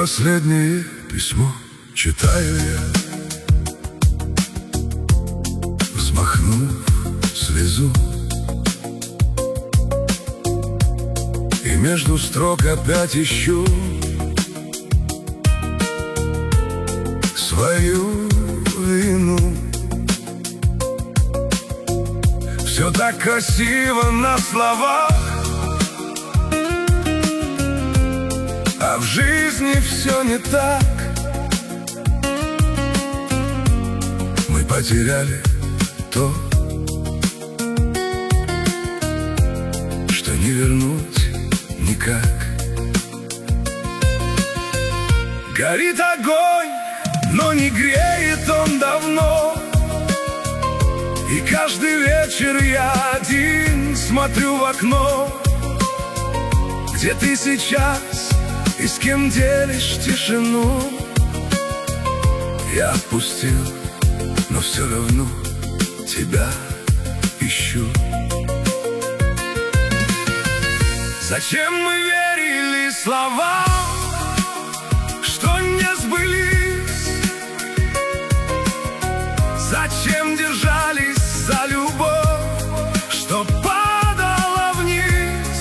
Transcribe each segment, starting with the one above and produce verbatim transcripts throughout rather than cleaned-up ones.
последнее письмо читаю я, взмахнув слезу, и между строк опять ищу свою вину. Все так красиво на словах, а в жизни все не так. Мы потеряли то, что не вернуть никак. Горит огонь, но не греет он давно, и каждый вечер я один смотрю в окно. Где ты сейчас и с кем делишь тишину? Я отпустил, но все равно тебя ищу. Зачем мы верили словам, что не сбылись? Зачем держались за любовь, что падала вниз?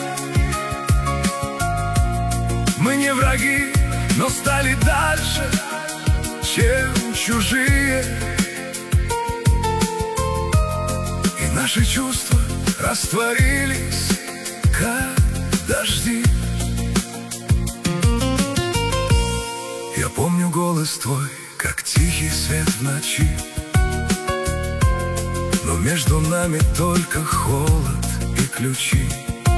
Мы не враги, но стали дальше, чем чужие, и наши чувства растворились, как дожди. Я помню голос твой, как тихий свет в ночи, но между нами только холод и ключи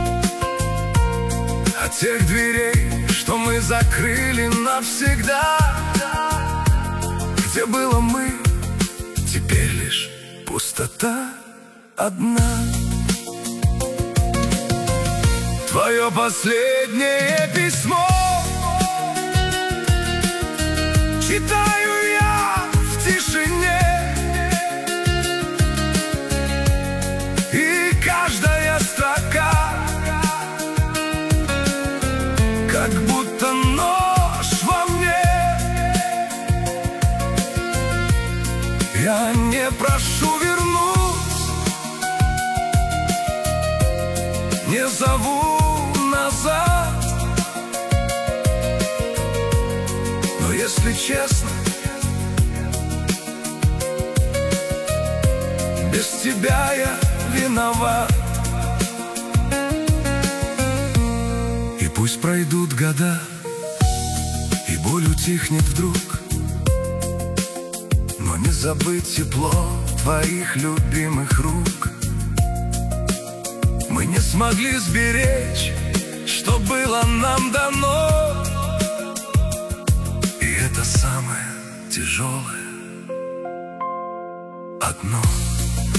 от тех дверей, что мы закрыли навсегда. Где было мы, теперь лишь пустота одна. Твое последнее письмо читаю я в тишине, и каждая строка как будто нож во мне. Я не прошу вернуть, не зову назад, но если честно, без тебя я виноват. И пусть пройдут года, и боль утихнет вдруг, но не забыть тепло твоих любимых рук. Мы не смогли сберечь, что было нам дано, и это самое тяжелое одно.